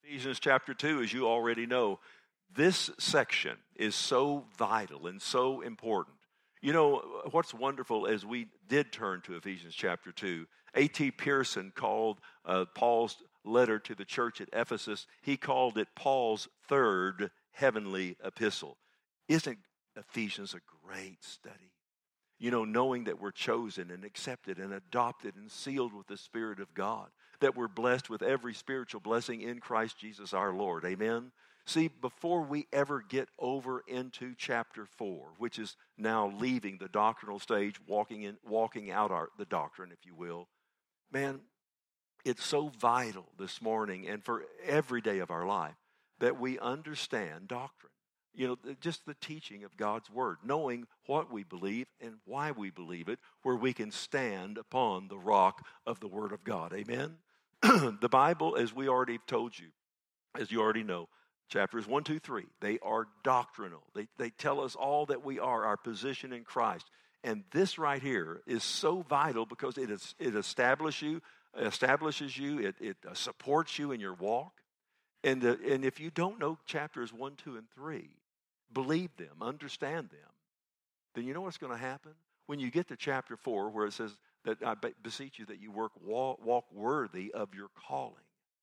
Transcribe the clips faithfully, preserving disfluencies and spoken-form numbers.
Ephesians chapter two, as you already know, this section is so vital and so important. You know, what's wonderful as we did turn to Ephesians chapter two, A T Pearson called uh, Paul's letter to the church at Ephesus, he called it Paul's third heavenly epistle. Isn't Ephesians a great study? You know, knowing that we're chosen and accepted and adopted and sealed with the Spirit of God, that we're blessed with every spiritual blessing in Christ Jesus our Lord. Amen? See, before we ever get over into chapter four, which is now leaving the doctrinal stage, walking in, walking out our, the doctrine, if you will, man, it's so vital this morning and for every day of our life that we understand doctrine. You know, just the teaching of God's Word, knowing what we believe and why we believe it, where we can stand upon the rock of the Word of God. Amen? The Bible, as we already told you, as you already know, chapters one, two, three, they are doctrinal. They, they tell us all that we are, our position in Christ. And this right here is so vital because it is, it establishes you, establishes you, it, it supports you in your walk. And, uh, and if you don't know chapters one, two, and three, believe them, understand them, then you know what's going to happen? When you get to chapter four, where it says that I beseech you that you work, walk, walk worthy of your calling.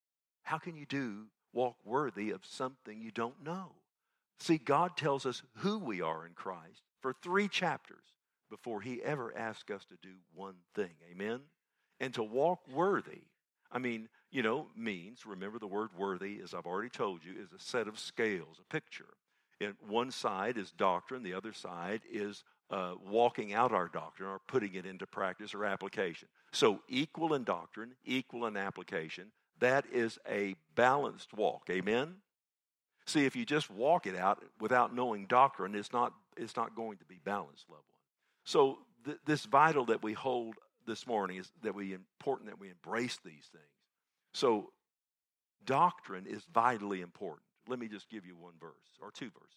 How can you do walk worthy of something you don't know? See, God tells us who we are in Christ for three chapters before he ever asks us to do one thing. Amen? And to walk worthy, I mean, you know, means, remember the word worthy, as I've already told you, is a set of scales, a picture. And one side is doctrine, the other side is uh, walking out our doctrine or putting it into practice or application. So equal in doctrine, equal in application, that is a balanced walk. Amen? See, if you just walk it out without knowing doctrine, it's not, it's not going to be balanced, loved one. So th- this vital that we hold this morning is that we important that we embrace these things. So doctrine is vitally important. Let me just give you one verse or two verses.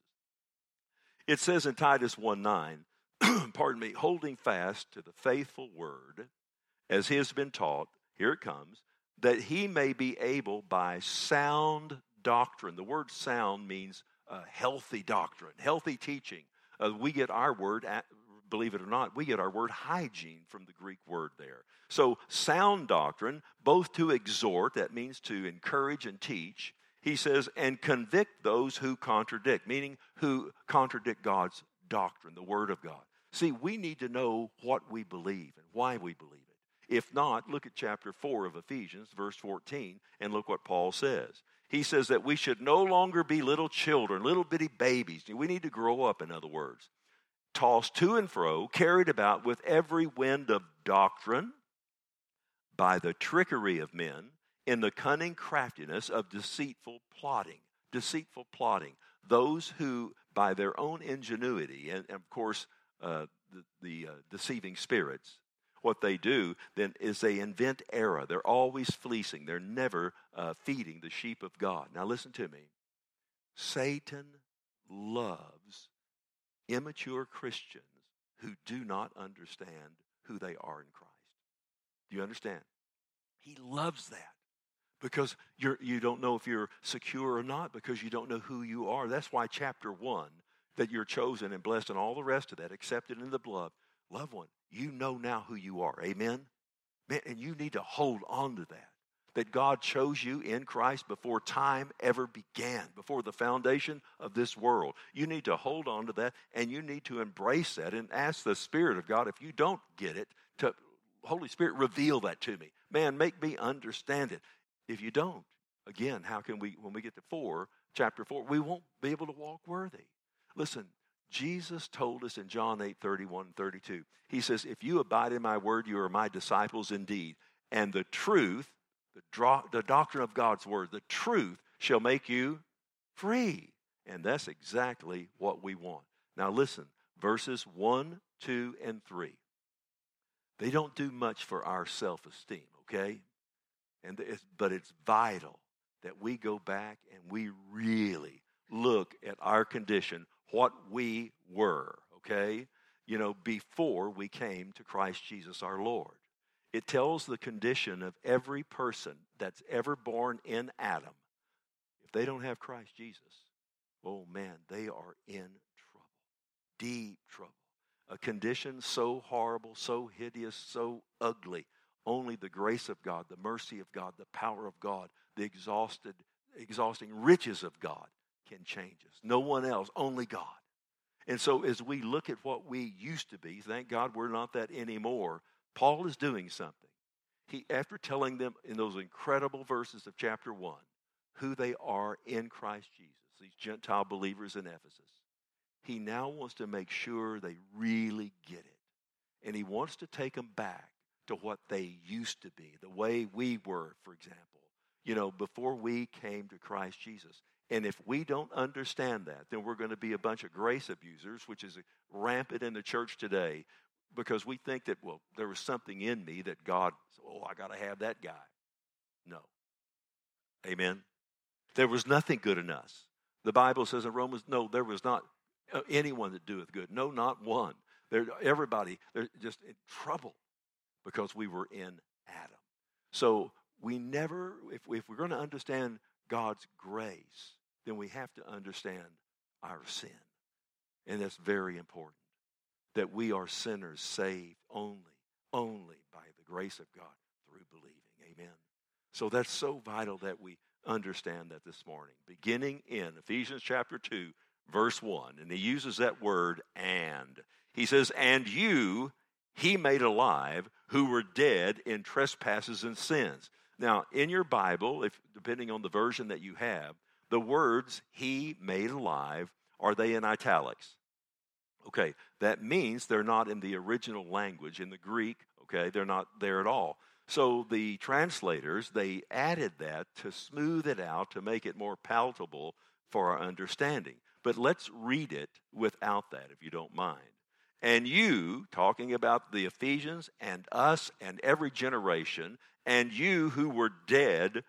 It says in Titus one nine, pardon me, holding fast to the faithful word as he has been taught, here it comes, that he may be able by sound doctrine. The word sound means uh, healthy doctrine, healthy teaching. Uh, we get our word, at, believe it or not, we get our word hygiene from the Greek word there. So sound doctrine, both to exhort, that means to encourage and teach, he says, and convict those who contradict, meaning who contradict God's doctrine, the Word of God. See, we need to know what we believe and why we believe it. If not, look at chapter four of Ephesians, verse fourteen, and look what Paul says. He says that we should no longer be little children, little bitty babies. We need to grow up, in other words. Tossed to and fro, carried about with every wind of doctrine by the trickery of men, in the cunning craftiness of deceitful plotting, deceitful plotting. Those who, by their own ingenuity, and, and of course, uh, the, the uh, deceiving spirits, what they do then is they invent error. They're always fleecing. They're never uh, feeding the sheep of God. Now listen to me. Satan loves immature Christians who do not understand who they are in Christ. Do you understand? He loves that. Because you're, you don't know if you're secure or not, because you don't know who you are. That's why chapter one, that you're chosen and blessed and all the rest of that, accepted in the blood. Loved one, you know now who you are. Amen? Man, and you need to hold on to that. That God chose you in Christ before time ever began, before the foundation of this world. You need to hold on to that, and you need to embrace that and ask the Spirit of God, if you don't get it, to Holy Spirit, reveal that to me. Man, make me understand it. If you don't, again, how can we, when we get to four, chapter four, we won't be able to walk worthy. Listen, Jesus told us in John eight, thirty-one and thirty-two, he says, if you abide in my word, you are my disciples indeed. And the truth, the, dro- the doctrine of God's word, the truth shall make you free. And that's exactly what we want. Now listen, verses one, two, and three. They don't do much for our self-esteem, okay? And it's, but it's vital that we go back and we really look at our condition, what we were, okay? You know, before we came to Christ Jesus our Lord. It tells the condition of every person that's ever born in Adam. if they don't have Christ Jesus, oh man, they are in trouble, deep trouble. A condition so horrible, so hideous, so ugly. Only the grace of God, the mercy of God, the power of God, the exhausted, exhausting riches of God can change us. No one else, only God. And so as we look at what we used to be, thank God we're not that anymore, Paul is doing something. He, after telling them in those incredible verses of chapter one, who they are in Christ Jesus, these Gentile believers in Ephesus, he now wants to make sure they really get it. And he wants to take them back to what they used to be, the way we were, for example, you know, before we came to Christ Jesus. And if we don't understand that, then we're going to be a bunch of grace abusers, which is rampant in the church today, because we think that, well, there was something in me that God, oh, I got to have that guy. No. Amen. There was nothing good in us. The Bible says in Romans, no, there was not anyone that doeth good. No, not one. They're, everybody, they're just in trouble because we were in Adam. So we never, if, if we're going to understand God's grace, then we have to understand our sin. And that's very important, that we are sinners saved only, only by the grace of God through believing. Amen. So that's so vital that we understand that this morning. Beginning in Ephesians chapter two, verse one, and he uses that word and. He says, and you he made alive who were dead in trespasses and sins. Now, in your Bible, if depending on the version that you have, the words he made alive, are they in italics? Okay, that means they're not in the original language, in the Greek, okay? They're not there at all. So the translators, they added that to smooth it out, to make it more palatable for our understanding. But let's read it without that, if you don't mind. And you, talking about the Ephesians and us and every generation, and you who were dead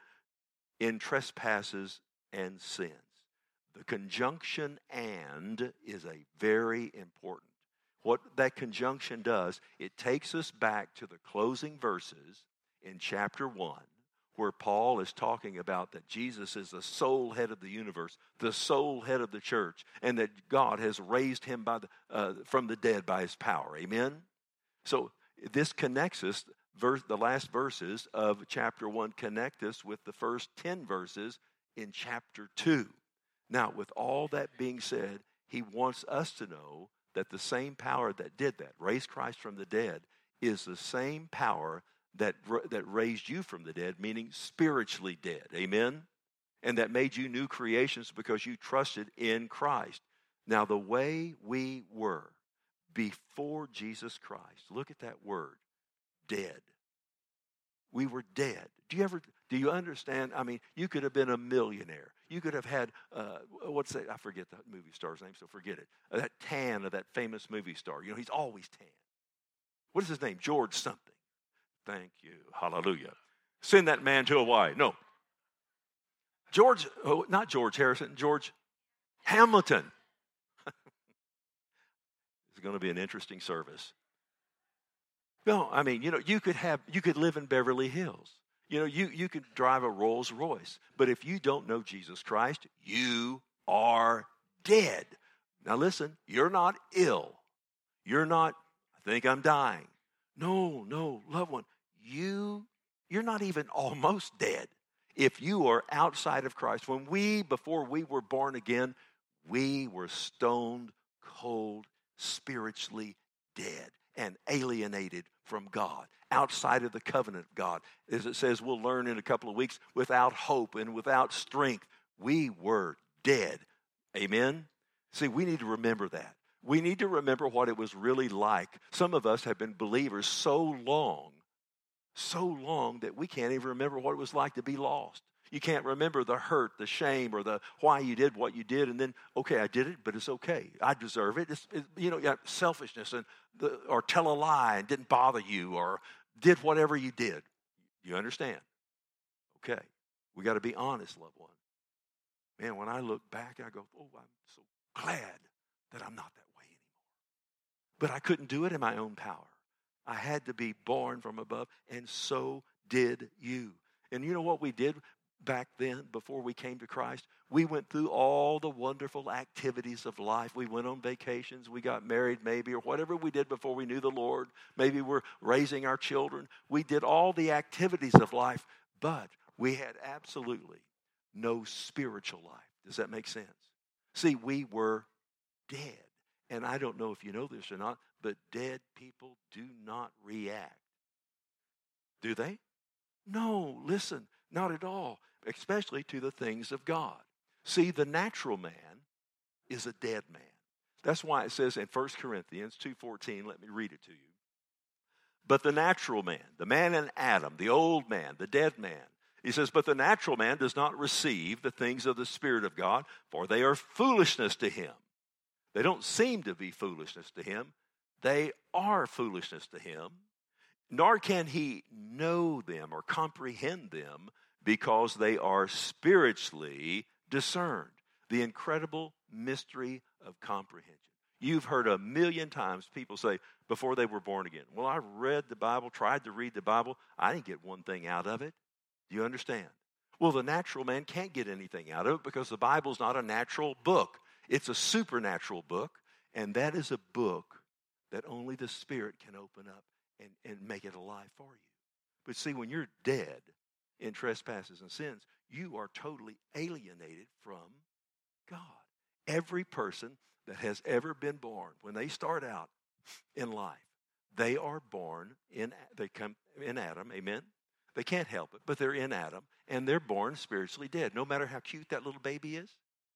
in trespasses and sins. The conjunction and is a very important. What that conjunction does, it takes us back to the closing verses in chapter one, where Paul is talking about that Jesus is the sole head of the universe, the sole head of the church, and that God has raised him by the, uh, from the dead by his power. Amen? So this connects us, verse, the last verses of chapter one connect us with the first ten verses in chapter two. Now, with all that being said, he wants us to know that the same power that did that, raised Christ from the dead, is the same power that, that raised you from the dead, meaning spiritually dead. Amen? And that made you new creations because you trusted in Christ. Now, the way we were before Jesus Christ, look at that word, dead. We were dead. Do you ever, do you understand? I mean, you could have been a millionaire. You could have had, uh, what's that? I forget the movie star's name, so forget it. Uh, that tan of that famous movie star. You know, he's always tan. What is his name? George something. Thank you. Hallelujah. Send that man to Hawaii. No. George, oh, not George Harrison, George Hamilton. It's going to be an interesting service. No, I mean, you know, you could have, you could live in Beverly Hills. You know, you, you could drive a Rolls Royce. But if you don't know Jesus Christ, you are dead. Now listen, you're not ill. You're not, I think I'm dying. No, no, loved one. You, you're not even almost dead. If you are outside of Christ, when we, before we were born again, we were stoned cold, spiritually dead and alienated from God, outside of the covenant of God. As it says, we'll learn in a couple of weeks, without hope and without strength, we were dead. Amen? See, we need to remember that. We need to remember what it was really like. Some of us have been believers so long, so long that we can't even remember what it was like to be lost. You can't remember the hurt, the shame, or the why you did what you did, and then, okay, I did it, but it's okay. I deserve it. It's, it you know, yeah, selfishness, and the, or tell a lie and didn't bother you, or did whatever you did. You understand? Okay. We got to be honest, loved one. Man, when I look back, I go, oh, I'm so glad that I'm not that way anymore. But I couldn't do it in my own power. I had to be born from above, and so did you. And you know what we did? back then, before we came to Christ, we went through all the wonderful activities of life. We went on vacations. We got married maybe, or whatever we did before we knew the Lord. Maybe we're raising our children. We did all the activities of life, but we had absolutely no spiritual life. Does that make sense? See, we were dead. And I don't know if you know this or not, but dead people do not react. Do they? No, listen, not at all, especially to the things of God. See, the natural man is a dead man. That's why it says in First Corinthians two fourteen, let me read it to you. But the natural man, the man in Adam, the old man, the dead man, he says, but the natural man does not receive the things of the Spirit of God, for they are foolishness to him. They don't seem to be foolishness to him. They are foolishness to him. Nor can he know them or comprehend them because they are spiritually discerned. The incredible mystery of comprehension. You've heard a million times people say before they were born again, well, I read the Bible, tried to read the Bible. I didn't get one thing out of it. Do you understand? Well, the natural man can't get anything out of it because the Bible's not a natural book. It's a supernatural book, and that is a book that only the Spirit can open up and, and make it alive for you. But see, when you're dead in trespasses and sins, you are totally alienated from God. Every person that has ever been born, when they start out in life, they are born in, they come in Adam, amen? They can't help it, but they're in Adam, and they're born spiritually dead, no matter how cute that little baby is.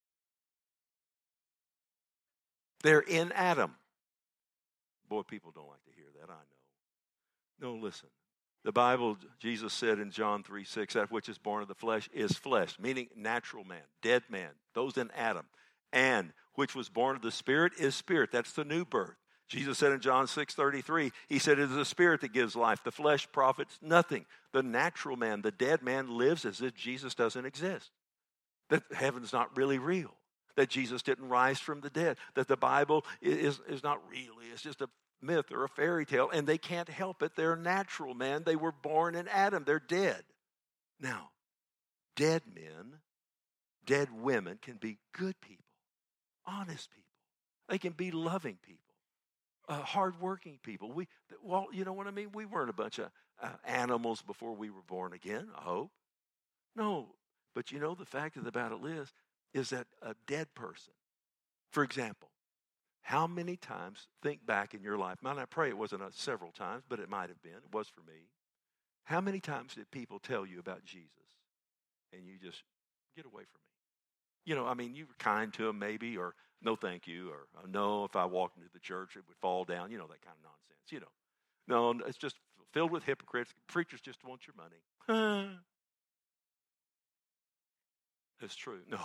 They're in Adam. Boy, people don't like to hear that, I know. No, listen. The Bible, Jesus said in John three six, that which is born of the flesh is flesh, meaning natural man, dead man, those in Adam. And which was born of the Spirit is spirit. That's the new birth. Jesus said in John six thirty-three, he said, it is the Spirit that gives life. The flesh profits nothing. The natural man, the dead man, lives as if Jesus doesn't exist. That heaven's not really real. That Jesus didn't rise from the dead. That the Bible is, is not really. It's just a myth or a fairy tale. And they can't help it. They're natural, man. They were born in Adam. They're dead. Now, dead men, dead women can be good people, honest people. They can be loving people. Uh, hardworking people. We, well, you know what I mean? We weren't a bunch of uh, animals before we were born again, I hope. No, but you know, the fact of the matter is, is that a dead person, for example, how many times, think back in your life, man, I pray it wasn't a several times, but it might have been, it was for me. How many times did people tell you about Jesus and you just, get away from me? You know, I mean, you were kind to them maybe, or no thank you, or oh, no, if I walked into the church, it would fall down, you know, that kind of nonsense, you know. No, it's just filled with hypocrites. Preachers just want your money. It's true. No.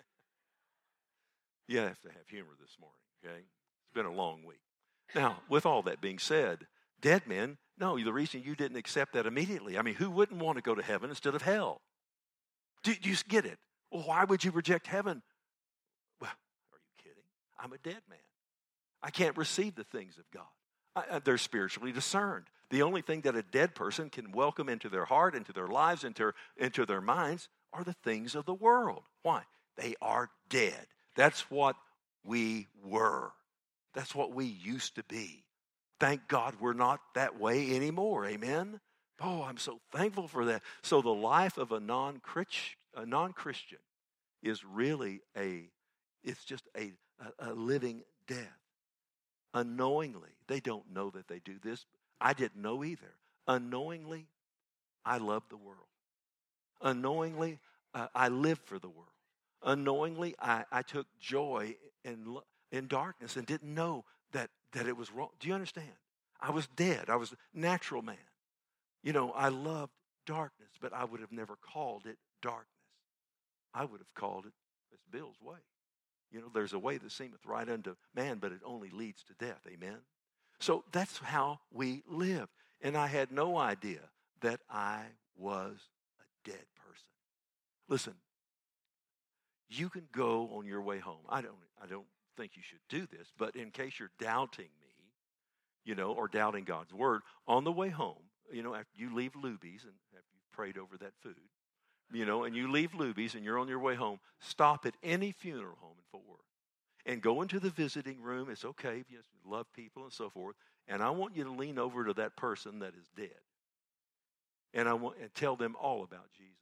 You have to have humor this morning, okay? It's been a long week. Now, with all that being said, dead men, no, the reason you didn't accept that immediately, I mean, who wouldn't want to go to heaven instead of hell? Do, do you get it? Well, why would you reject heaven? Well, are you kidding? I'm a dead man. I can't receive the things of God. I, they're spiritually discerned. The only thing that a dead person can welcome into their heart, into their lives, into, into their minds are the things of the world. Why? They are dead. That's what we were. That's what we used to be. Thank God we're not that way anymore. Amen? Oh, I'm so thankful for that. So the life of a non-Christian A non-Christian is really a, it's just a, a, a living death. Unknowingly, they don't know that they do this. I didn't know either. Unknowingly, I love the world. Unknowingly, uh, I live for the world. Unknowingly, I, I took joy in, in darkness and didn't know that, that it was wrong. Do you understand? I was dead. I was a natural man. You know, I loved darkness, but I would have never called it darkness. I would have called it as Bill's way. You know, there's a way that seemeth right unto man, but it only leads to death. Amen? So that's how we lived. And I had no idea that I was a dead person. Listen, you can go on your way home. I don't, I don't think you should do this, but in case you're doubting me, you know, or doubting God's word, on the way home, you know, after you leave Luby's and after you've prayed over that food, you know, and you leave Luby's and you're on your way home, stop at any funeral home in Fort Worth and go into the visiting room. It's okay if you love people and so forth. And I want you to lean over to that person that is dead. And I want and tell them all about Jesus.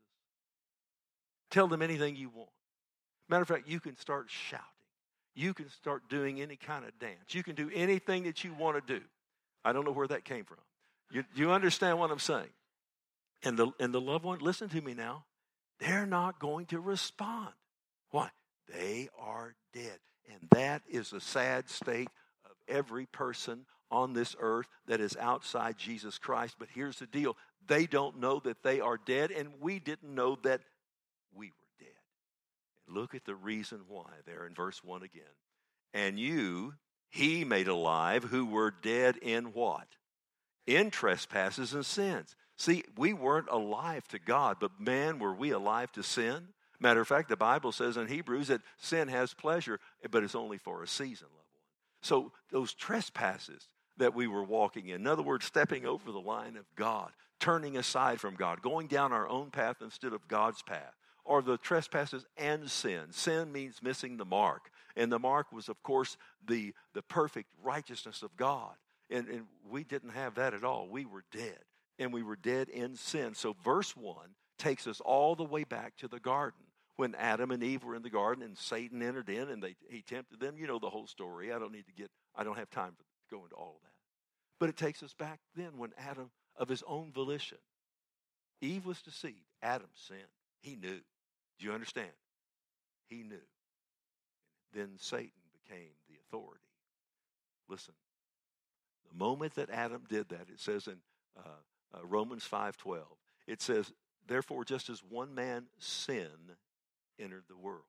Tell them anything you want. Matter of fact, you can start shouting. You can start doing any kind of dance. You can do anything that you want to do. I don't know where that came from. You, you understand what I'm saying? And the, and the loved one, listen to me now, they're not going to respond. Why? They are dead. And that is the sad state of every person on this earth that is outside Jesus Christ. But here's the deal. They don't know that they are dead, and we didn't know that we were dead. And look at the reason why there in verse one again. And you, he made alive who were dead in what? In trespasses and sins. See, we weren't alive to God, but man, were we alive to sin? Matter of fact, the Bible says in Hebrews that sin has pleasure, but it's only for a season, loved one. So those trespasses that we were walking in, in other words, stepping over the line of God, turning aside from God, going down our own path instead of God's path, or the trespasses and sin. Sin means missing the mark. And the mark was, of course, the, the perfect righteousness of God. And, and we didn't have that at all. We were dead. And we were dead in sin. So verse one takes us all the way back to the garden when Adam and Eve were in the garden and Satan entered in and they, he tempted them. You know the whole story. I don't need to get, I don't have time to go into all of that. But it takes us back then when Adam, of his own volition, Eve was deceived. Adam sinned. He knew. Do you understand? He knew. Then Satan became the authority. Listen, the moment that Adam did that, it says in uh, uh, Romans five twelve, it says, therefore, just as one man sin entered the world,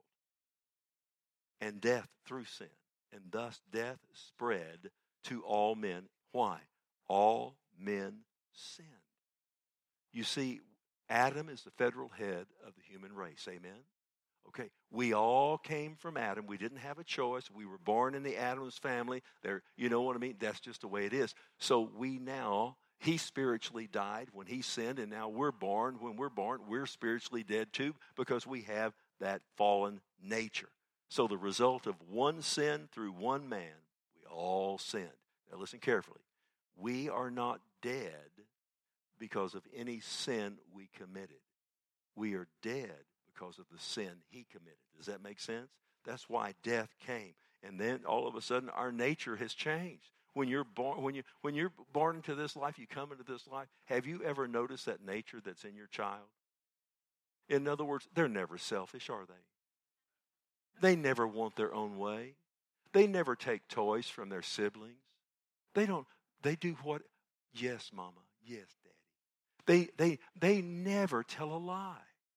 and death through sin, and thus death spread to all men. Why? All men sinned. You see, Adam is the federal head of the human race. Amen? Okay, we all came from Adam. We didn't have a choice. We were born in the Adam's family. There, you know what I mean? That's just the way it is. So we now, he spiritually died when he sinned, and now we're born. When we're born, we're spiritually dead too because we have that fallen nature. So the result of one sin through one man, we all sinned. Now listen carefully. We are not dead because of any sin we committed. We are dead because of the sin he committed. Does that make sense? That's why death came. And then all of a sudden our nature has changed. When you're born, when you when you're born into this life, you come into this life, have you ever noticed that nature that's in your child? In other words, they're never selfish, are they? They never want their own way. They never take toys from their siblings. They don't, they do what, yes, mama, yes, daddy. They they they never tell a lie.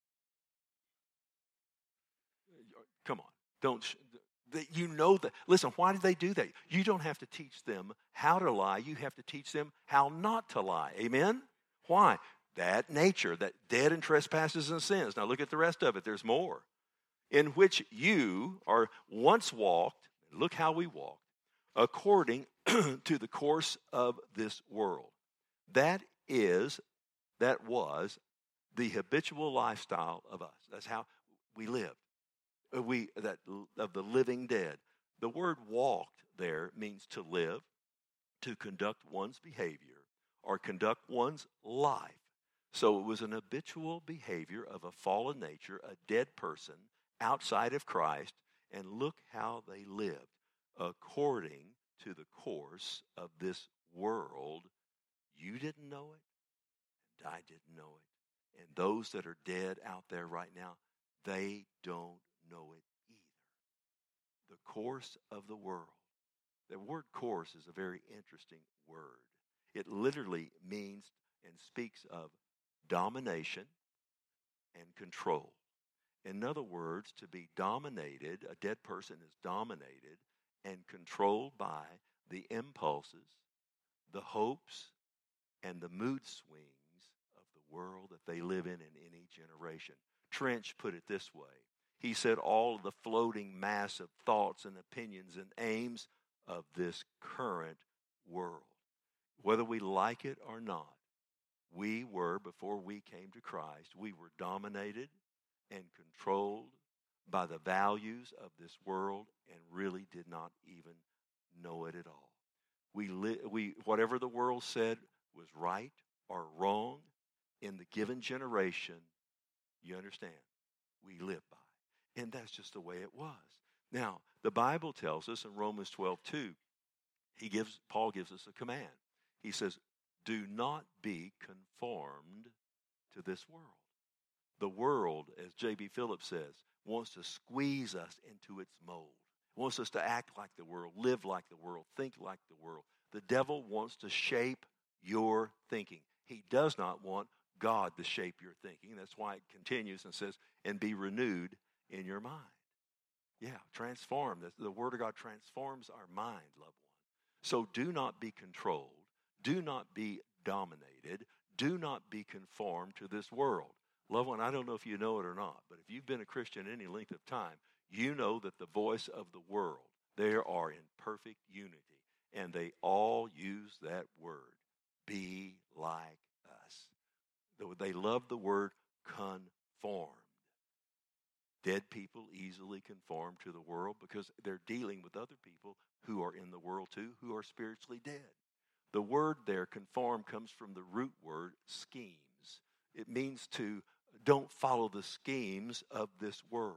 Come on, don't, you know that. Listen, why do they do that? You don't have to teach them how to lie. You have to teach them how not to lie. Amen? Why? That nature, that dead in trespasses and sins. Now look at the rest of it. There's more. In which you are once walked, look how we walked, according to the course of this world. That is, that was the habitual lifestyle of us. That's how we lived. We that of the living dead. The word walked there means to live, to conduct one's behavior, or conduct one's life. So it was an habitual behavior of a fallen nature, a dead person outside of Christ, and look how they lived according to the course of this world. You didn't know it, and I didn't know it. And those that are dead out there right now, they don't know it either. The course of the world. The word course is a very interesting word. It literally means and speaks of domination and control. In other words, to be dominated, a dead person is dominated and controlled by the impulses, the hopes, and the mood swings of the world that they live in in any generation. Trench put it this way. He said all of the floating mass of thoughts and opinions and aims of this current world. Whether we like it or not, We were, before we came to Christ, we were dominated and controlled by the values of this world and really did not even know it at all. We, li- we whatever the world said was right or wrong in the given generation, you understand, we live by. And that's just the way it was. Now, the Bible tells us in Romans twelve two, he gives Paul gives us a command. He says, do not be conformed to this world. The world, as J B Phillips says, wants to squeeze us into its mold. Wants us to act like the world, live like the world, think like the world. The devil wants to shape your thinking. He does not want God to shape your thinking. That's why it continues and says, and be renewed in your mind. Yeah, transform. The, the Word of God transforms our mind, loved one. So do not be controlled. Do not be dominated. Do not be conformed to this world. Loved one, I don't know if you know it or not, but if you've been a Christian any length of time, you know that the voice of the world, they are in perfect unity. And they all use that word, be like us. They love the word conformed. Dead people easily conform to the world because they're dealing with other people who are in the world too, who are spiritually dead. The word there, conform, comes from the root word schemes. It means to don't follow the schemes of this world.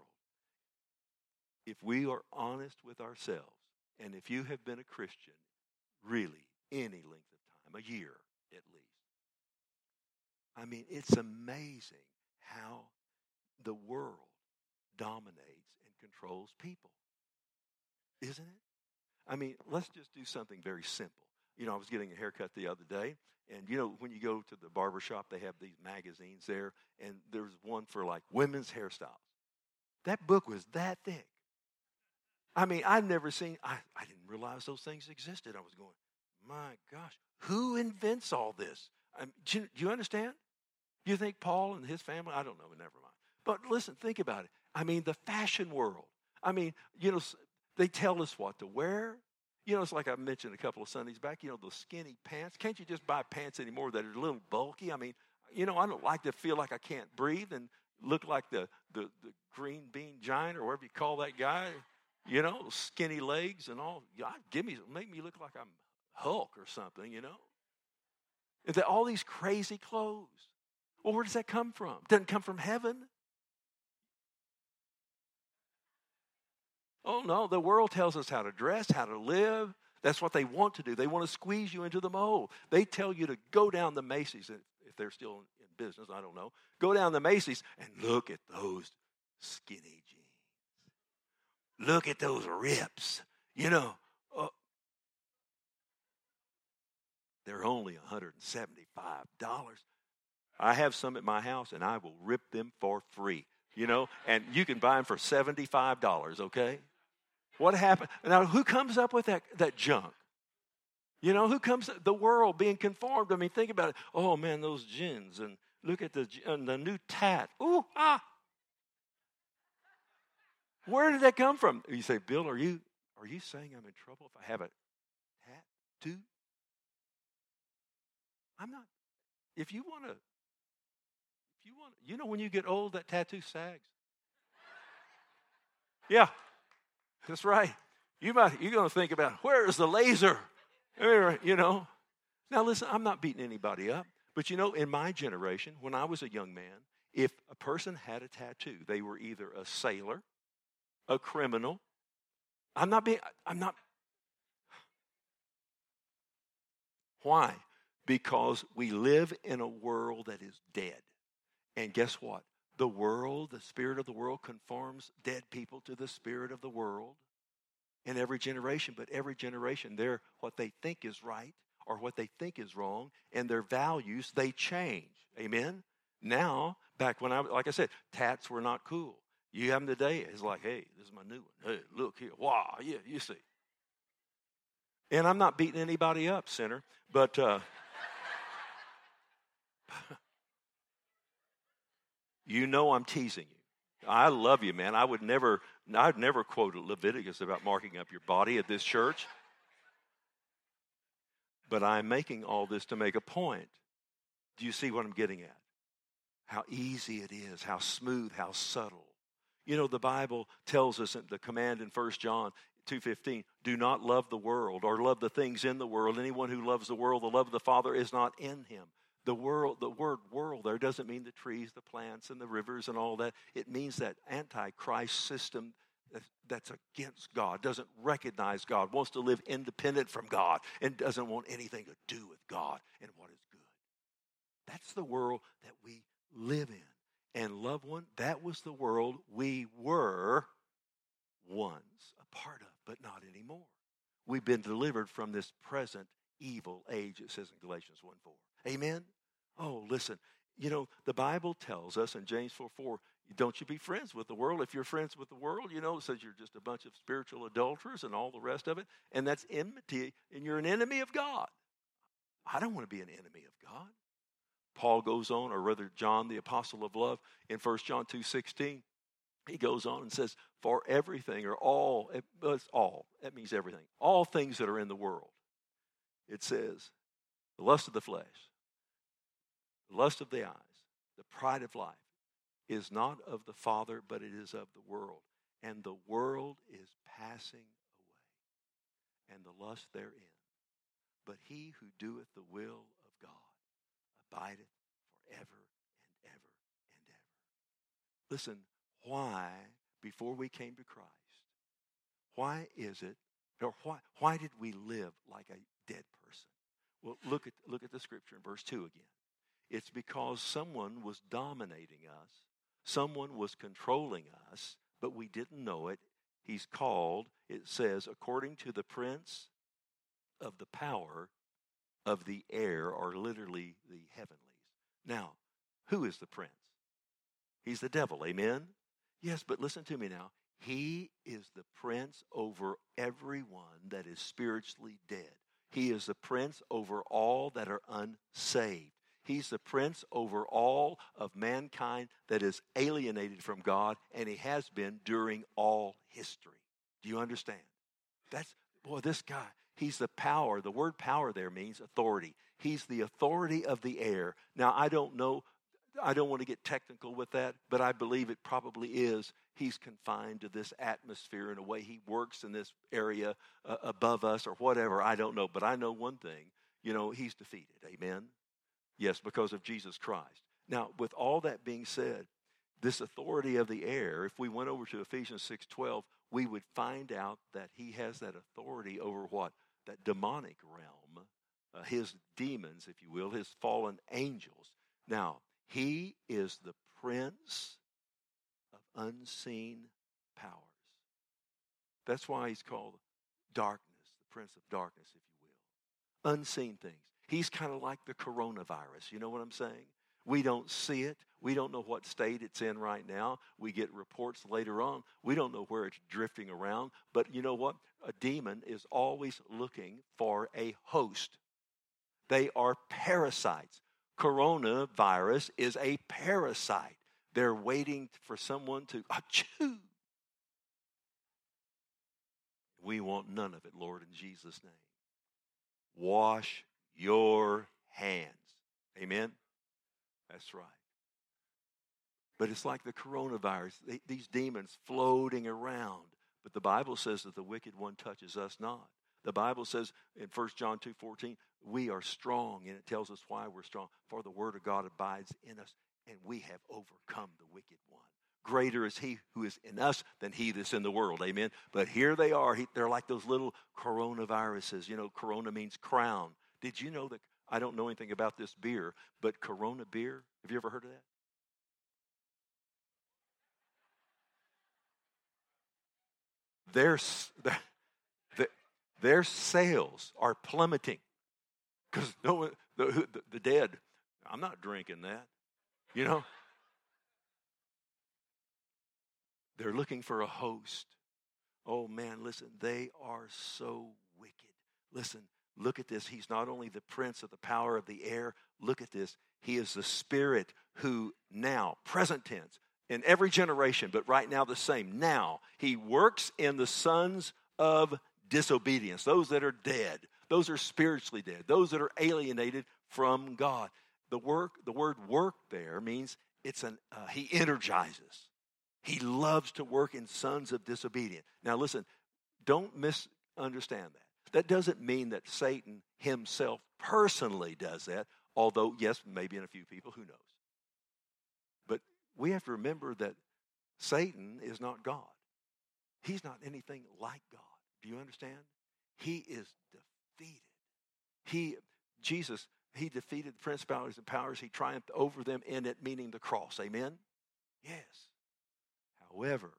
If we are honest with ourselves, and if you have been a Christian, really, any length of time, a year at least, I mean, it's amazing how the world dominates and controls people. Isn't it? I mean, let's just do something very simple. You know, I was getting a haircut the other day, and, you know, when you go to the barber shop, they have these magazines there, and there's one for, like, women's hairstyles. That book was that thick. I mean, I've never seen, I, I didn't realize those things existed. I was going, my gosh, who invents all this? I mean, do, you, do you understand? Do you think Paul and his family? I don't know, never mind. But listen, think about it. I mean, the fashion world. I mean, you know, they tell us what to wear. You know, it's like I mentioned a couple of Sundays back, you know, those skinny pants. Can't you just buy pants anymore that are a little bulky? I mean, you know, I don't like to feel like I can't breathe and look like the, the, the green bean giant or whatever you call that guy. You know, skinny legs and all. God, give me, make me look like I'm Hulk or something, you know. And all these crazy clothes. Well, where does that come from? It doesn't come from heaven. Oh, no, the world tells us how to dress, how to live. That's what they want to do. They want to squeeze you into the mold. They tell you to go down the Macy's, if they're still in business, I don't know. Go down the Macy's and look at those skinny jeans. Look at those rips. You know, uh, they're only one hundred seventy-five dollars. I have some at my house, and I will rip them for free, you know, and you can buy them for seventy-five dollars, okay? What happened? Now, who comes up with that, that junk? You know, who comes, the world being conformed. I mean, think about it. Oh, man, those jeans, and look at the, and the new tat. Ooh, ah. Where did that come from? You say, Bill, are you, are you saying I'm in trouble if I have a tattoo? I'm not. If you want to, if you want, you know, when you get old, that tattoo sags. Yeah, that's right. You might, you're going to think about, where is the laser? You know. Now, listen, I'm not beating anybody up. But, you know, in my generation, when I was a young man, if a person had a tattoo, they were either a sailor, a criminal. I'm not being, I'm not. Why? Because we live in a world that is dead. And guess what? The world, the spirit of the world conforms dead people to the spirit of the world in every generation. But every generation, they're what they think is right or what they think is wrong, and their values, they change. Amen? Now, back when I, like I said, tats were not cool. You have them today, it's like, hey, this is my new one. Hey, look here. Wow, yeah, you see. And I'm not beating anybody up, sinner, but uh, you know I'm teasing you. I love you, man. I would never, I'd never quote Leviticus about marking up your body at this church. But I'm making all this to make a point. Do you see what I'm getting at? How easy it is, how smooth, how subtle. You know, the Bible tells us in the command in First John two fifteen, do not love the world or love the things in the world. Anyone who loves the world, the love of the Father is not in him. The world, the word world there doesn't mean the trees, the plants, and the rivers and all that. It means that antichrist system that's against God, doesn't recognize God, wants to live independent from God, and doesn't want anything to do with God and what is good. That's the world that we live in. And loved one, that was the world we were once a part of, but not anymore. We've been delivered from this present evil age, it says in Galatians one four. Amen? Oh, listen, you know, the Bible tells us in James four four, don't you be friends with the world. If you're friends with the world, you know, it says you're just a bunch of spiritual adulterers and all the rest of it. And that's enmity, and you're an enemy of God. I don't want to be an enemy of God. Paul goes on, or rather John, the apostle of love, in First John two sixteen, he goes on and says, for everything or all, it's all, that means everything, all things that are in the world. It says, the lust of the flesh, the lust of the eyes, the pride of life is not of the Father, but it is of the world. And the world is passing away, and the lust therein. But he who doeth the will of God abideth forever and ever and ever. Listen, why, before we came to Christ, why is it, or why, why did we live like a dead person? Well, look at, look at the scripture in verse two again. It's because someone was dominating us. Someone was controlling us, but we didn't know it. He's called, it says, according to the prince of the power of the air, or literally the heavenlies. Now, who is the prince? He's the devil, amen? Yes, but listen to me now. He is the prince over everyone that is spiritually dead. He is the prince over all that are unsaved. He's the prince over all of mankind that is alienated from God, and he has been during all history. Do you understand? That's, boy, this guy, he's the power. The word power there means authority. He's the authority of the air. Now, I don't know, I don't want to get technical with that, but I believe it probably is. He's confined to this atmosphere in a way. He works in this area uh, above us or whatever. I don't know, but I know one thing. You know, he's defeated. Amen? Yes, because of Jesus Christ. Now, with all that being said, this authority of the air, if we went over to Ephesians six twelve, we would find out that he has that authority over what? That demonic realm, uh, his demons, if you will, his fallen angels. Now, he is the prince of unseen powers. That's why he's called darkness, the prince of darkness, if you will. Unseen things. He's kind of like the coronavirus. You know what I'm saying? We don't see it. We don't know what state it's in right now. We get reports later on. We don't know where it's drifting around. But you know what? A demon is always looking for a host. They are parasites. Coronavirus is a parasite. They're waiting for someone to achoo. We want none of it, Lord, in Jesus' name. Wash your hands. Amen? That's right. But it's like the coronavirus, they, these demons floating around. But the Bible says that the wicked one touches us not. The Bible says in First John two fourteen, we are strong, and it tells us why we're strong. For the word of God abides in us, and we have overcome the wicked one. Greater is he who is in us than he that's in the world. Amen? But here they are. He, they're like those little coronaviruses. You know, corona means crown. Did you know that, I don't know anything about this beer, but Corona beer, have you ever heard of that? Their, their, their sales are plummeting because no, the, the, the dead, I'm not drinking that, you know. They're looking for a host. Oh, man, listen, they are so wicked. Listen. Look at this. He's not only the prince of the power of the air. Look at this. He is the spirit who now, present tense, in every generation, but right now the same. Now, he works in the sons of disobedience, those that are dead, those are spiritually dead, those that are alienated from God. The work, the word work there means it's an, uh, he energizes. He loves to work in sons of disobedience. Now listen, don't misunderstand that. That doesn't mean that Satan himself personally does that, although, yes, maybe in a few people, who knows. But we have to remember that Satan is not God. He's not anything like God. Do you understand? He is defeated. He, Jesus, he defeated the principalities and powers. He triumphed over them in it, meaning the cross. Amen? Yes. However,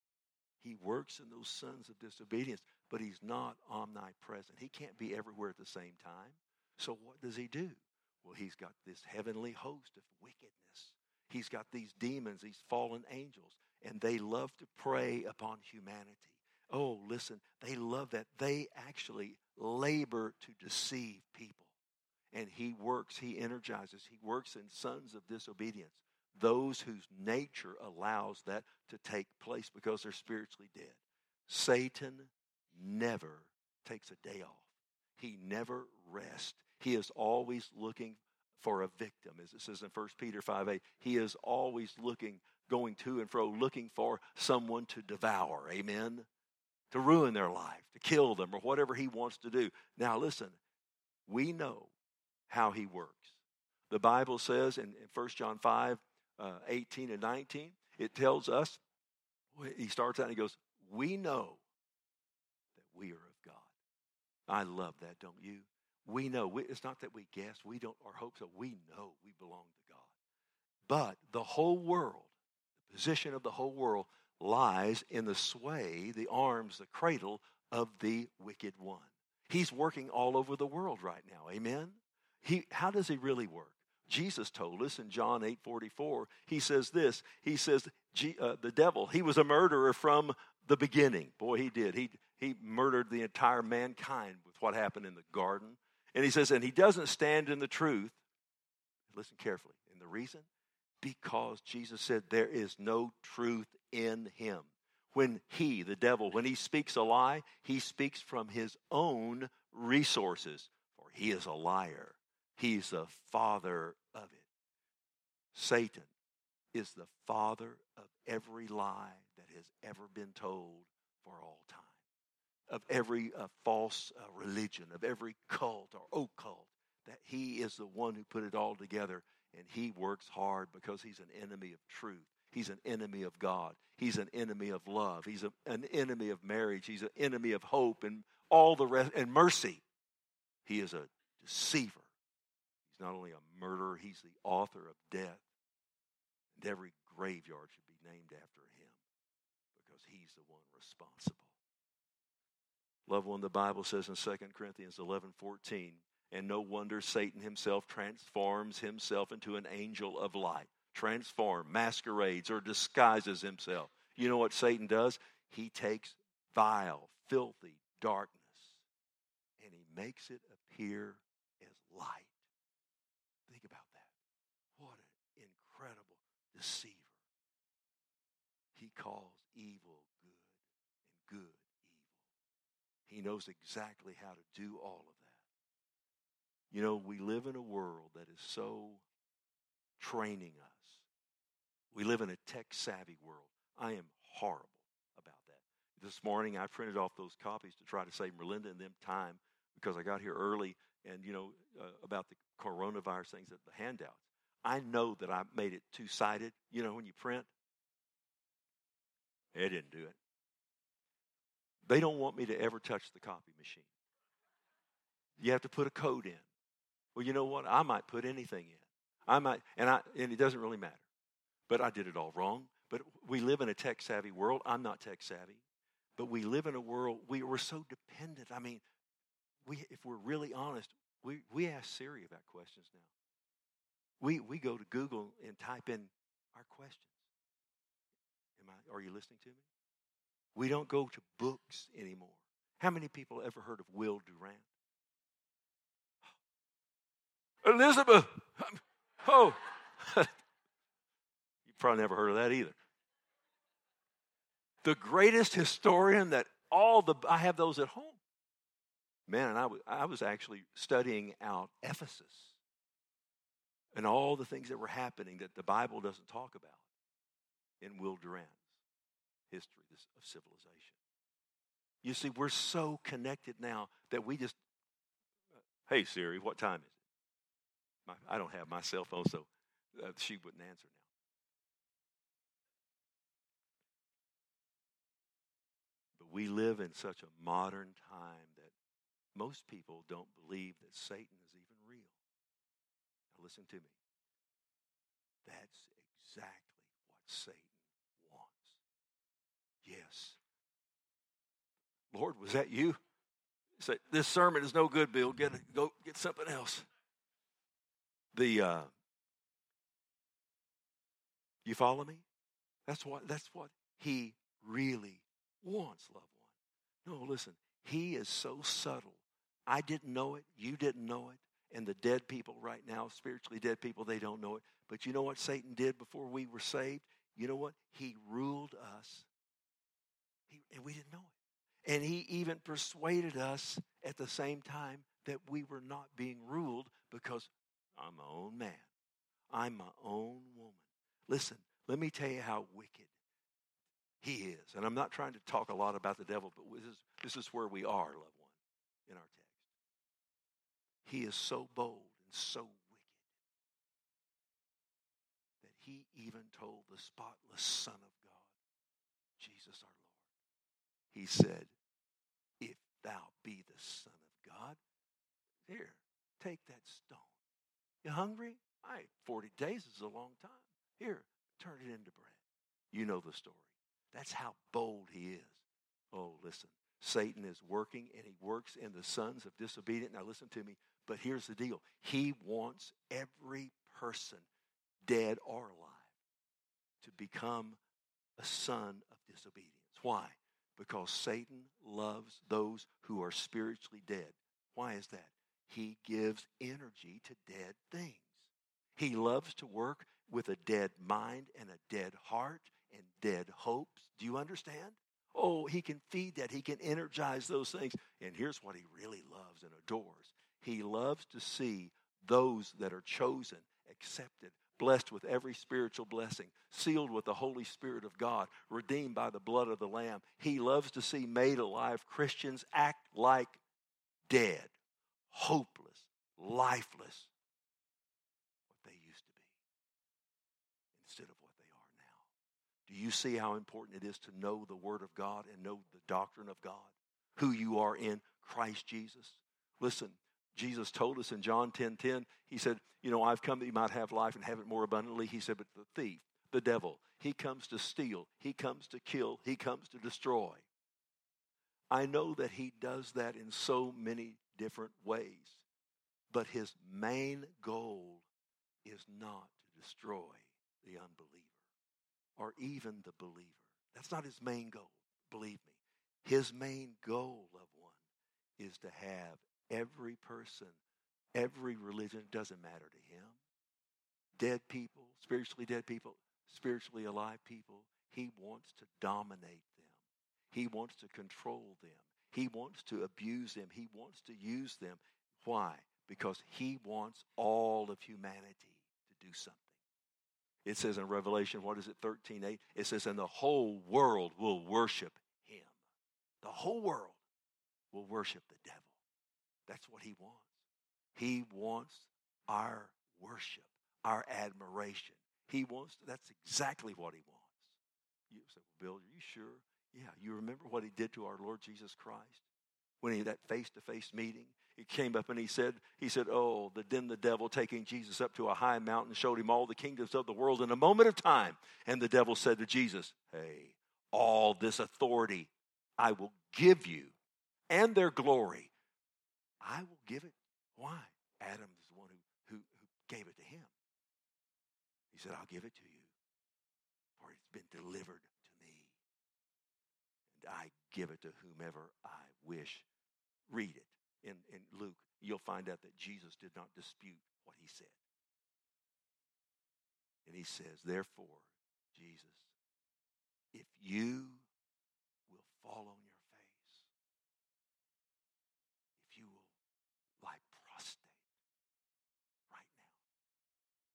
he works in those sons of disobedience, but he's not omnipresent. He can't be everywhere at the same time. So what does he do? Well, he's got this heavenly host of wickedness. He's got these demons, these fallen angels, and they love to prey upon humanity. Oh, listen, they love that. They actually labor to deceive people. And he works, he energizes, he works in sons of disobedience, those whose nature allows that to take place because they're spiritually dead. Satan never takes a day off. He never rests. He is always looking for a victim. As it says in First Peter five eight, he is always looking, going to and fro, looking for someone to devour. Amen? To ruin their life, to kill them, or whatever he wants to do. Now listen, we know how he works. The Bible says in, in First John five, uh, eighteen and nineteen, it tells us, he starts out and he goes, we know that we are of God. I love that, don't you? We know. We, it's not that we guess. We don't, or hope so. We know we belong to God. But the whole world, the position of the whole world lies in the sway, the arms, the cradle of the wicked one. He's working all over the world right now. Amen? He, how does he really work? Jesus told us in John eight forty-four, he says this, he says, uh, the devil, he was a murderer from the beginning. Boy, he did. He, he murdered the entire mankind with what happened in the garden. And he says, and he doesn't stand in the truth. Listen carefully. And the reason? Because Jesus said there is no truth in him. When he, the devil, when he speaks a lie, he speaks from his own resources. For he is a liar. He's the father of it. Satan is the father of every lie that has ever been told for all time. Of every uh, false uh, religion, of every cult or occult, that he is the one who put it all together, and he works hard because he's an enemy of truth. He's an enemy of God. He's an enemy of love. He's a, an enemy of marriage. He's an enemy of hope and all the rest, and mercy. He is a deceiver. He's not only a murderer, he's the author of death. And every graveyard should be named after him because he's the one responsible. Loved one, the Bible says in Second Corinthians eleven fourteen, and no wonder Satan himself transforms himself into an angel of light. Transform, masquerades, or disguises himself. You know what Satan does? He takes vile, filthy darkness, and he makes it appear as light. Think about that. What an incredible deceiver. He calls evil good and good. He knows exactly how to do all of that. You know, we live in a world that is so training us. We live in a tech-savvy world. I am horrible about that. This morning, I printed off those copies to try to save Merlinda and them time because I got here early and, you know, uh, about the coronavirus things, at the handouts. I know that I made it two-sided. You know, when you print, it didn't do it. They don't want me to ever touch the copy machine. You have to put a code in. Well, you know what? I might put anything in. I might, and I, and it doesn't really matter. But I did it all wrong. But we live in a tech-savvy world. I'm not tech-savvy. But we live in a world, we, we're so dependent. I mean, we, if we're really honest, we, we ask Siri about questions now. We, we go to Google and type in our questions. Am I, are you listening to me? We don't go to books anymore. How many people ever heard of Will Durant? Elizabeth! Oh, you probably never heard of that either. The greatest historian that all the, I have those at home. Man, and I was, I was actually studying out Ephesus. and all the things that were happening that the Bible doesn't talk about in Will Durant's history of civilization. You see, we're so connected now that we just, hey, Siri, what time is it? My, I don't have my cell phone, so uh, she wouldn't answer now. But we live in such a modern time that most people don't believe that Satan is even real. Now listen to me. That's exactly what Satan wants. Yes. Lord, was that you? Say, this sermon is no good, Bill. Get go get something else. The uh, you follow me? That's what that's what he really wants, loved one. No, listen. He is so subtle. I didn't know it. You didn't know it. And the dead people right now, spiritually dead people, they don't know it. But you know what Satan did before we were saved? You know what? He ruled us. He, and we didn't know it. And he even persuaded us at the same time that we were not being ruled because I'm my own man. I'm my own woman. Listen, let me tell you how wicked he is. And I'm not trying to talk a lot about the devil, but this is, this is where we are, loved one, in our text. He is so bold and so wicked that he even told the spotless Son of God, Jesus our Lord, he said, if thou be the Son of God, here, take that stone. You hungry? All right, forty days is a long time. Here, turn it into bread. You know the story. That's how bold he is. Oh, listen, Satan is working, and he works in the sons of disobedience. Now listen to me, but here's the deal. He wants every person, dead or alive, to become a son of disobedience. Why? Because Satan loves those who are spiritually dead. Why is that? He gives energy to dead things. He loves to work with a dead mind and a dead heart and dead hopes. Do you understand? Oh, he can feed that. He can energize those things. And here's what he really loves and adores. He loves to see those that are chosen, accepted, blessed with every spiritual blessing, sealed with the Holy Spirit of God, redeemed by the blood of the Lamb. He loves to see made alive Christians act like dead, hopeless, lifeless, what they used to be, instead of what they are now. Do you see how important it is to know the Word of God and know the doctrine of God, who you are in Christ Jesus? Listen, Jesus told us in John ten ten, he said, you know, I've come that you might have life and have it more abundantly. He said, but the thief, the devil, he comes to steal, he comes to kill, he comes to destroy. I know that he does that in so many different ways, but his main goal is not to destroy the unbeliever or even the believer. That's not his main goal, believe me. His main goal, loved one, is to have every person, every religion, doesn't matter to him. Dead people, spiritually dead people, spiritually alive people, he wants to dominate them. He wants to control them. He wants to abuse them. He wants to use them. Why? Because he wants all of humanity to do something. It says in Revelation, what is it, thirteen eight? It says, and the whole world will worship him. The whole world will worship the devil. That's what he wants. He wants our worship, our admiration. He wants, that's exactly what he wants. You say, well, Bill, are you sure? Yeah, you remember what he did to our Lord Jesus Christ? When he had that face-to-face meeting, he came up and he said, he said, oh, the, then the devil taking Jesus up to a high mountain showed him all the kingdoms of the world in a moment of time. And the devil said to Jesus, hey, all this authority I will give you and their glory. I will give it. Why? Adam is the one who, who, who gave it to him. He said, I'll give it to you, for it's been delivered to me. And I give it to whomever I wish. Read it in, in Luke. You'll find out that Jesus did not dispute what he said. And he says, therefore, Jesus, if you will fall on your face, if you will lie prostrate right now,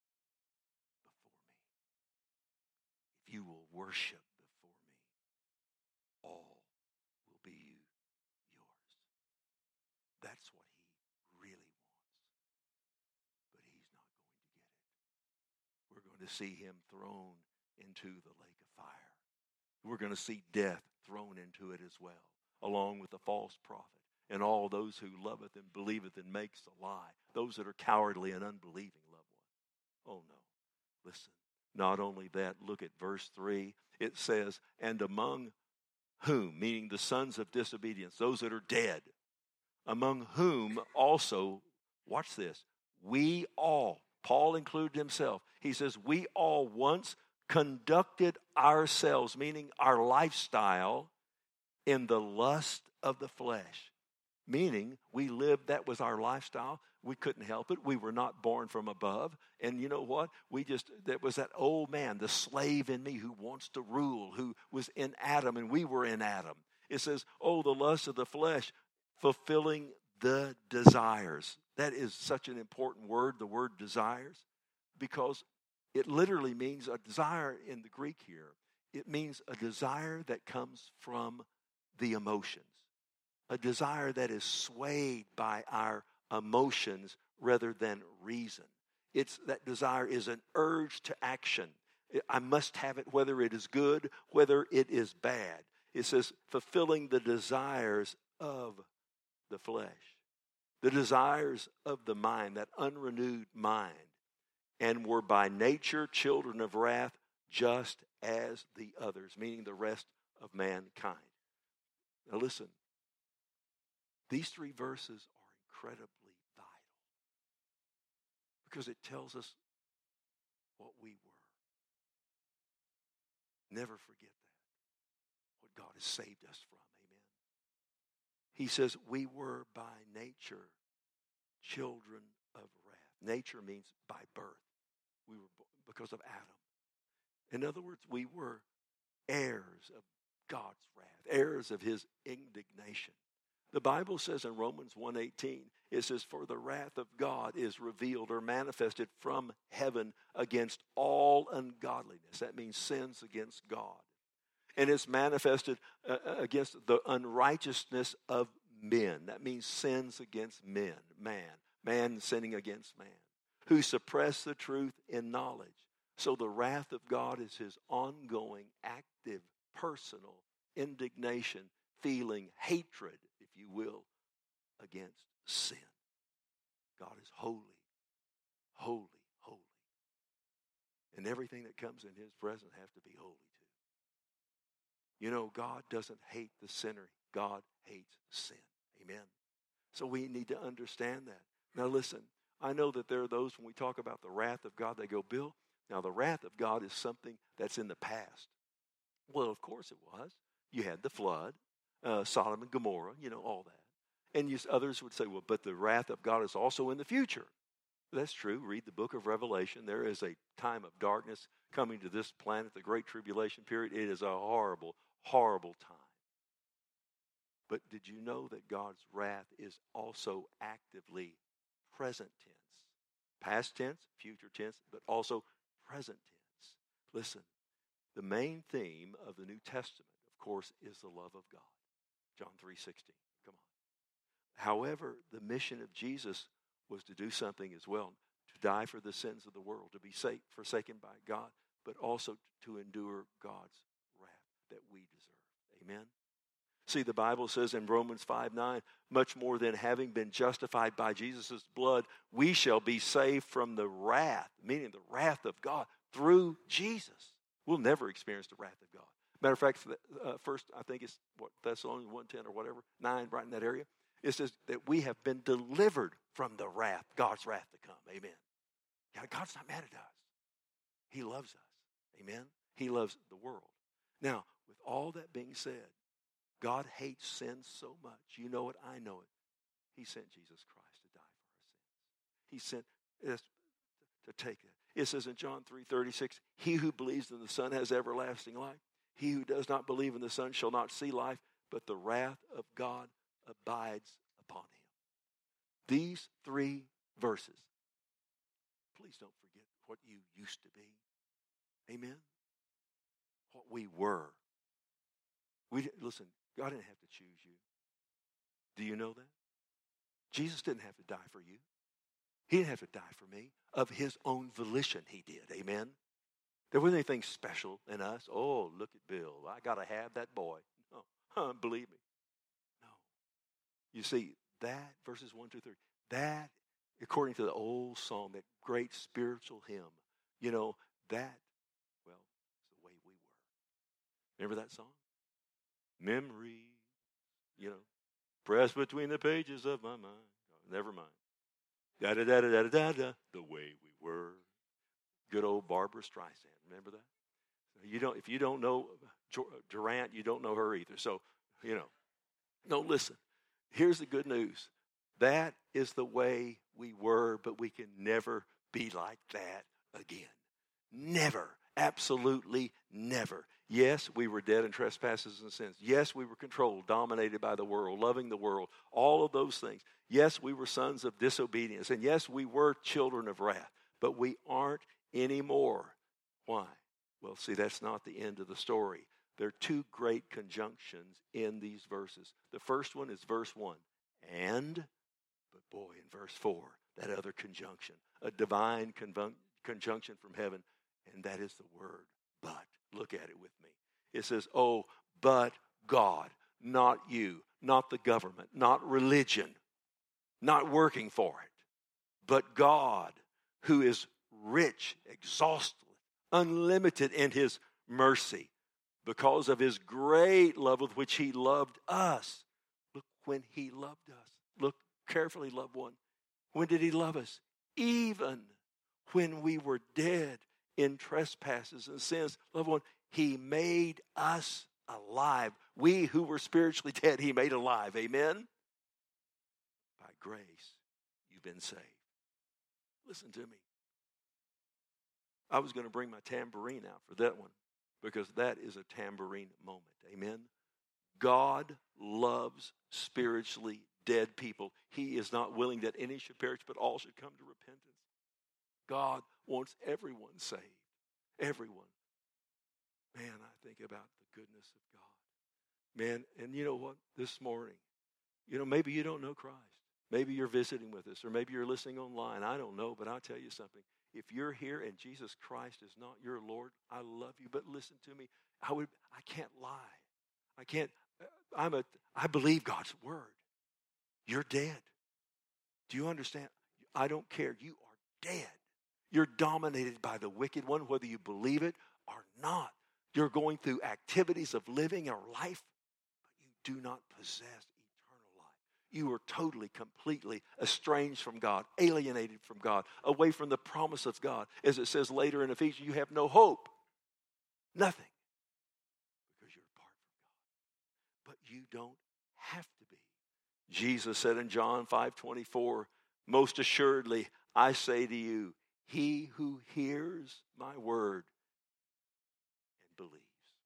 worship before me, all will be you, yours. That's what he really wants. But he's not going to get it. We're going to see him thrown into the lake of fire. We're going to see death thrown into it as well, along with the false prophet and all those who loveth and believeth and makes a lie, those that are cowardly and unbelieving, loved one. Oh no. Listen, not only that, look at verse three. It says, and among whom, meaning the sons of disobedience, those that are dead, among whom also, watch this, we all, Paul included himself, he says, we all once conducted ourselves, meaning our lifestyle, in the lust of the flesh. Meaning we lived, that was our lifestyle. We couldn't help it. We were not born from above. And you know what? We just, that was that old man, the slave in me who wants to rule, who was in Adam, and we were in Adam. It says, oh, the lust of the flesh, fulfilling the desires. That is such an important word, the word desires, because it literally means a desire in the Greek here. It means a desire that comes from the emotions. A desire that is swayed by our emotions rather than reason. It's that desire is an urge to action. I must have it whether it is good, whether it is bad. It says fulfilling the desires of the flesh. The desires of the mind, that unrenewed mind. And were by nature children of wrath, just as the others, meaning the rest of mankind. Now listen, these three verses are incredibly vital because it tells us what we were. Never forget that, what God has saved us from. Amen. He says we were by nature children of wrath. Nature means by birth. We were because of Adam. In other words, we were heirs of God's wrath, heirs of his indignation. The Bible says in Romans one eighteen, it says, for the wrath of God is revealed or manifested from heaven against all ungodliness. That means sins against God. And it's manifested uh, against the unrighteousness of men. That means sins against men, man, man sinning against man, who suppress the truth in knowledge. So the wrath of God is his ongoing, active, personal indignation, feeling hatred, if you will, against sin. God is holy, holy, holy. And everything that comes in his presence has to be holy too. You know, God doesn't hate the sinner. God hates sin. Amen. So we need to understand that. Now listen, I know that there are those, when we talk about the wrath of God, they go, Bill, now the wrath of God is something that's in the past. Well, of course it was. You had the flood, uh, Sodom and Gomorrah, you know, all that. And you, others would say, well, but the wrath of God is also in the future. That's true. Read the book of Revelation. There is a time of darkness coming to this planet, the Great Tribulation period. It is a horrible, horrible time. But did you know that God's wrath is also actively present tense? Past tense, future tense, but also present tense. Listen, the main theme of the New Testament, of course, is the love of God. John three sixteen. Come on. However, the mission of Jesus was to do something as well, to die for the sins of the world, to be forsaken by God, but also to endure God's wrath that we deserve. Amen? See, the Bible says in Romans five nine, much more than having been justified by Jesus' blood, we shall be saved from the wrath, meaning the wrath of God, through Jesus. We'll never experience the wrath of God. Matter of fact, uh, first, I think it's what Thessalonians one ten or whatever, nine, right in that area. It says that we have been delivered from the wrath, God's wrath to come. Amen. God, God's not mad at us. He loves us. Amen. He loves the world. Now, with all that being said, God hates sin so much. You know it, I know it. He sent Jesus Christ to die for our sins. He sent us to take it. It says in John three thirty-six, he who believes in the Son has everlasting life. He who does not believe in the Son shall not see life, but the wrath of God abides upon him. These three verses, please don't forget what you used to be. Amen? what we were. We listen, God didn't have to choose you. Do you know that? Jesus didn't have to die for you. He didn't have to die for me. Of his own volition, he did. Amen? There wasn't anything special in us. Oh, look at Bill. I got to have that boy. No, believe me. No. You see, that, verses one, two, three, that, according to the old song, that great spiritual hymn, you know, that, well, it's the way we were. Remember that song? Memories, you know, pressed between the pages of my mind. Oh, never mind. Da da da da da da da. The way we were. Good old Barbara Streisand. Remember that? You don't. If you don't know Durant, you don't know her either. So, you know, no. Listen. Here's the good news. That is the way we were, but we can never be like that again. Never. Absolutely never. Yes, we were dead in trespasses and sins. Yes, we were controlled, dominated by the world, loving the world, all of those things. Yes, we were sons of disobedience. And yes, we were children of wrath. But we aren't anymore. Why? Well, see, that's not the end of the story. There are two great conjunctions in these verses. The first one is verse one. And, but boy, in verse four, that other conjunction, a divine conjun- conjunction from heaven. And that is the word, but. Look at it with me. It says, oh, but God, not you, not the government, not religion, not working for it, but God, who is rich, exhaustive, unlimited in his mercy, because of his great love with which he loved us. Look, when he loved us. Look carefully, loved one. When did he love us? Even when we were dead in trespasses and sins. Loved one, he made us alive. We who were spiritually dead, he made alive. Amen? By grace, you've been saved. Listen to me. I was going to bring my tambourine out for that one because that is a tambourine moment. Amen? God loves spiritually dead people. He is not willing that any should perish, but all should come to repentance. God wants everyone saved. Everyone. Man, I think about the goodness of God. Man, and you know what? This morning, you know, maybe you don't know Christ. Maybe you're visiting with us, or maybe you're listening online. I don't know, but I'll tell you something. If you're here and Jesus Christ is not your Lord, I love you. But listen to me. I would. I can't lie. I can't. I'm a. I believe God's word. You're dead. Do you understand? I don't care. You are dead. You're dominated by the wicked one, whether you believe it or not. You're going through activities of living or life, but you do not possess eternal life. You are totally, completely estranged from God, alienated from God, away from the promise of God. As it says later in Ephesians, you have no hope. Nothing. Because you're apart from God. But you don't have to be. Jesus said in John five twenty-four, most assuredly, I say to you, he who hears my word and believes.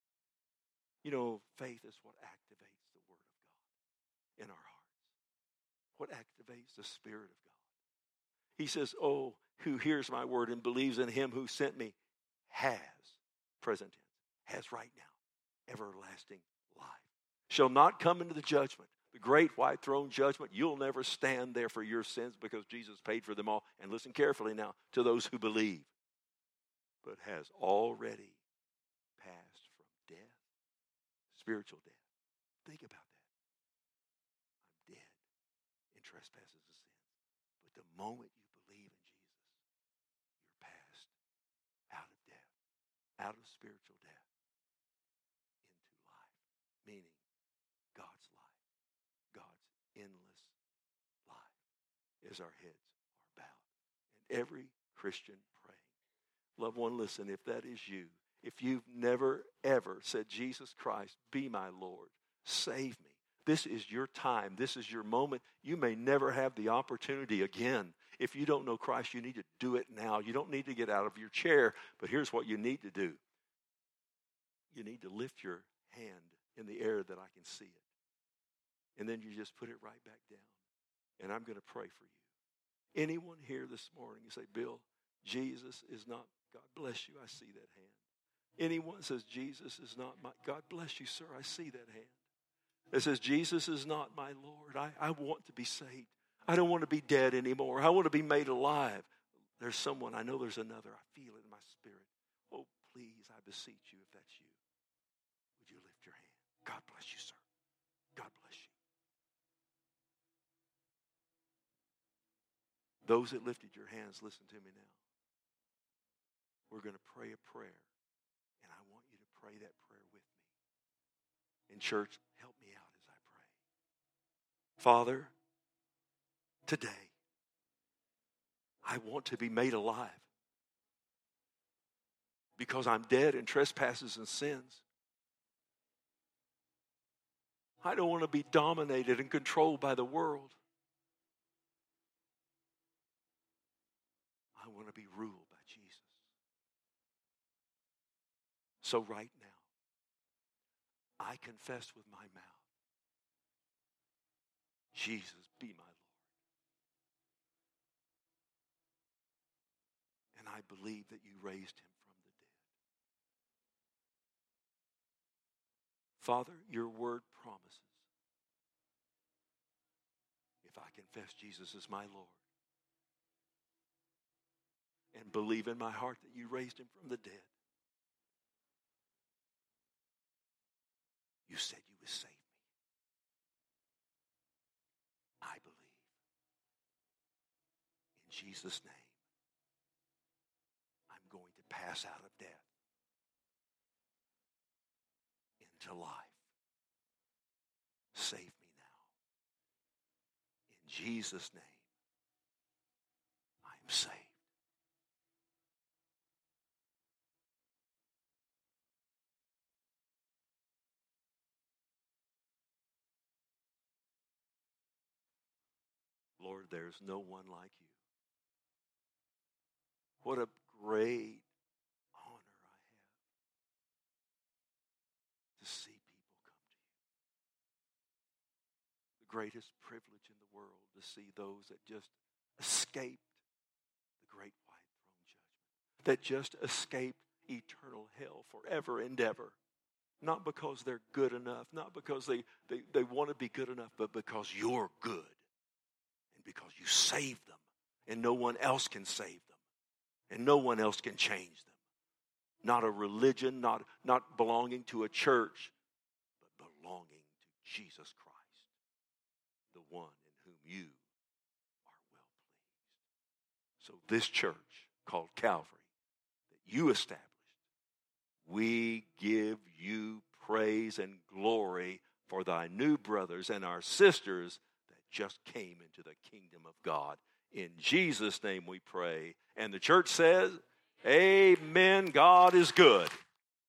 You know, faith is what activates the word of God in our hearts. What activates the Spirit of God. He says, oh, who hears my word and believes in him who sent me has, present tense, has right now, everlasting life. Shall not come into the judgment. The great white throne judgment, you'll never stand there for your sins because Jesus paid for them all. And listen carefully now to those who believe. But has already passed from death, spiritual death. Think about that. I'm dead in trespasses and sins. But the moment you believe in Jesus, you're passed out of death, out of spiritual death, into life. Meaning God's life, God's endless life, as our heads are bowed. And every Christian praying. Loved one, listen, if that is you, if you've never, ever said, Jesus Christ, be my Lord, save me. This is your time. This is your moment. You may never have the opportunity again. If you don't know Christ, you need to do it now. You don't need to get out of your chair, but here's what you need to do. You need to lift your hand in the air that I can see it. And then you just put it right back down. And I'm going to pray for you. Anyone here this morning, you say, Bill, Jesus is not, God bless you, I see that hand. Anyone says, Jesus is not my, God bless you, sir. I see that hand. That says, Jesus is not my Lord. I, I want to be saved. I don't want to be dead anymore. I want to be made alive. There's someone, I know there's another. I feel it in my spirit. Oh, please, I beseech you, if that's you, would you lift your hand? God bless you, sir. God bless you. Those that lifted your hands, listen to me now. We're going to pray a prayer, and I want you to pray that prayer with me. In church, help me out as I pray. Father, today, I want to be made alive because I'm dead in trespasses and sins. I don't want to be dominated and controlled by the world. I want to be ruled by Jesus. So right now, I confess with my mouth, Jesus, be my Lord. And I believe that you raised him from the dead. Father, your word promises, if I confess Jesus as my Lord and believe in my heart that you raised him from the dead, you said you would save me. I believe. In Jesus' name, I'm going to pass out of death into life. Save me now. In Jesus' name, I am saved. Lord, there's no one like you. What a great honor I have to see people come to you. The greatest privilege in the world to see those that just escaped the great white throne judgment, that just escaped eternal hell forever and ever. Not because they're good enough, not because they, they, they want to be good enough, but because you're good. Because you saved them, and no one else can save them, and no one else can change them. Not a religion, not, not belonging to a church, but belonging to Jesus Christ, the one in whom you are well pleased. So this church called Calvary that you established, we give you praise and glory for thy new brothers and our sisters just came into the kingdom of God. In Jesus' name we pray. And the church says, amen. God is good.